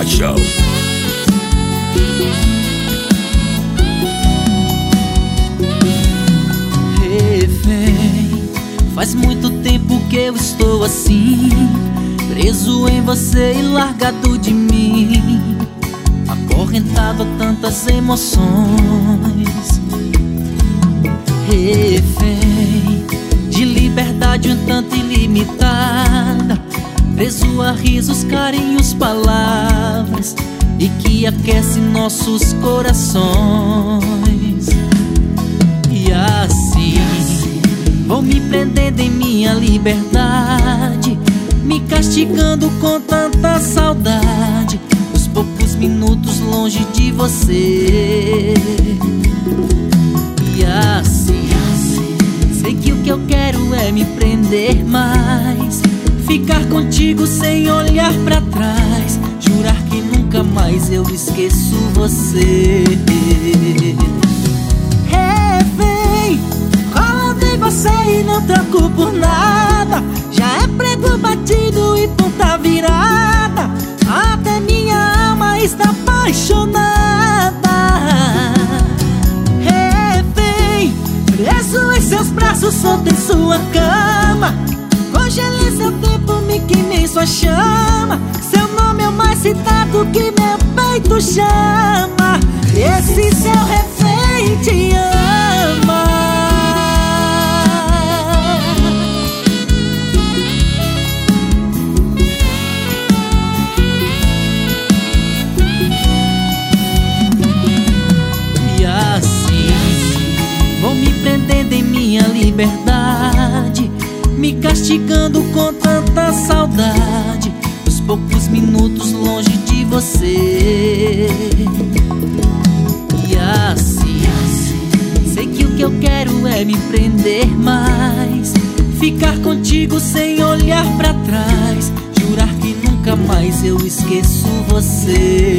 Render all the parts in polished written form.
Paixão. Refém, faz muito tempo que eu estou assim, preso em você e largado de mim, acorrentado a tantas emoções. Refém de liberdade um tanto ilimitada, preso a risos, carinhos, palavras e que aquece nossos corações. E assim vou me prendendo em minha liberdade, me castigando com tanta saudade, os poucos minutos longe de você. E assim sei que o que eu quero é me prender mais, ficar contigo sem olhar pra trás, jurar que nunca mais eu esqueço você. Refém, rolando em você e não troco por nada, já é prego batido e ponta virada, até minha alma está apaixonada. Refém, preso em seus braços, solto em sua cama, congelei seu tempo, me queimei em sua chama, seu nome é o mais citado que meu peito chama, esse seu refém te ama. E assim vou me prendendo em minha liberdade, me castigando com tanta saudade, os poucos minutos longe de você. E assim sei que o que eu quero é me prender mais, ficar contigo sem olhar pra trás, jurar que nunca mais eu esqueço você.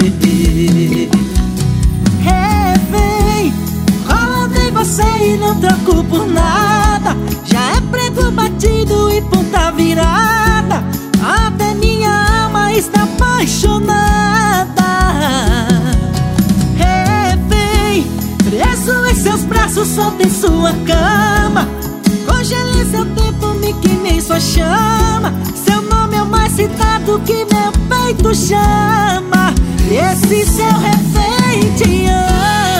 Refém, rolando em você e não troco por nada, já é prego batido e ponta virada, até minha alma está apaixonada. Refém, preso em seus braços, solto em sua cama, congelei seu tempo, me queimei em sua chama, seu nome é o mais citado que meu peito chama, esse seu refém te ama.